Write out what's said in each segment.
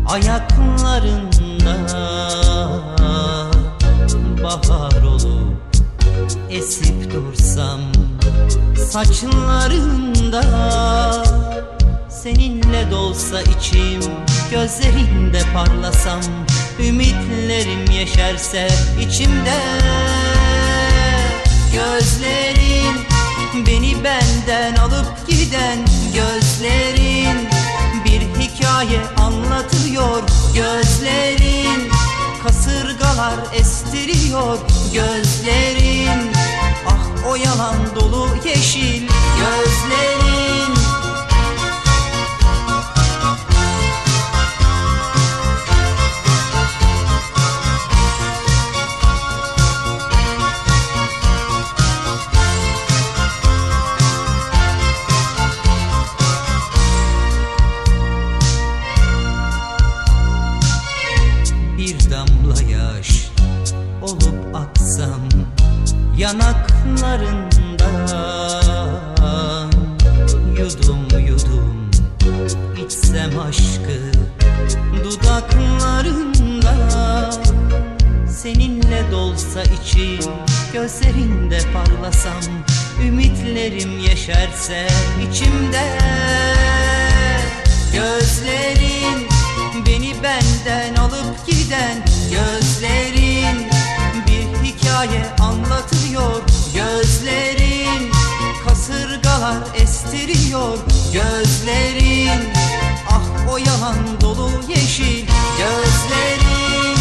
ayaklarında bahar olup esip dursam, saçlarında seninle dolsa içim, gözlerinde parlasam, ümitlerim yeşerse içimde. Gözlerin beni benden alıp giden, gözlerin bir hikaye anlatıyor. Gözlerin kasırgalar estiriyor. Gözlerin ah o yalan dolu yeşil gözlerin. Bir damla yaş olup aksam yanaklarından, yudum yudum içsem aşkı dudaklarında, seninle dolsa içim, gözlerinde parlasam, ümitlerim yeşerse içimde. Gözlerin beni benden alıp giden, gözlerin bir hikaye anlatıyor. Gözlerin kasırgalar estiriyor. Gözlerin ah o yalan dolu yeşil gözlerin.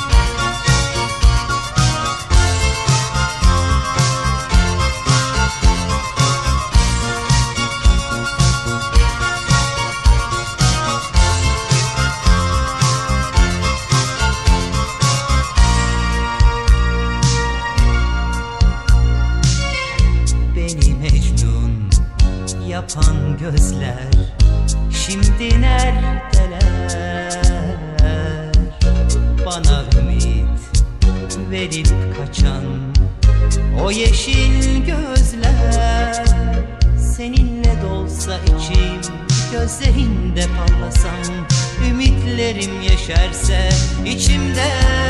Yapan gözler şimdi neredeler? Bana ümit verip kaçan o yeşil gözler, seninle dolsa içim, gözlerinde parlasam, ümitlerim yeşerse içimde.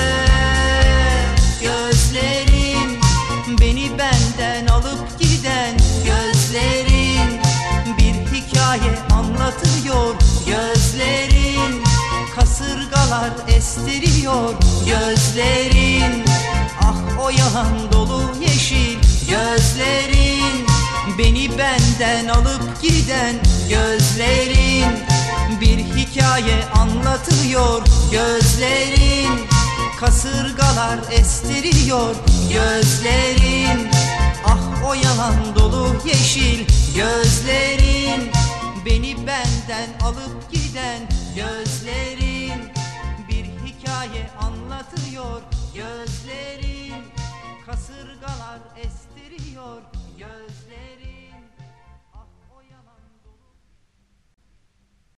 Gözlerin beni benden alıp giden, gözlerin bir hikaye anlatıyor. Gözlerin kasırgalar estiriyor. Gözlerin ah o yalan dolu yeşil gözlerin beni benden alıp giden. Gözlerin bir hikaye anlatıyor. Gözlerin kasırgalar estiriyor. Gözlerin ah o yalan dolu yeşil gözlerin beni benden alıp giden. Gözlerin bir hikaye anlatıyor. Gözlerin kasırgalar estiriyor.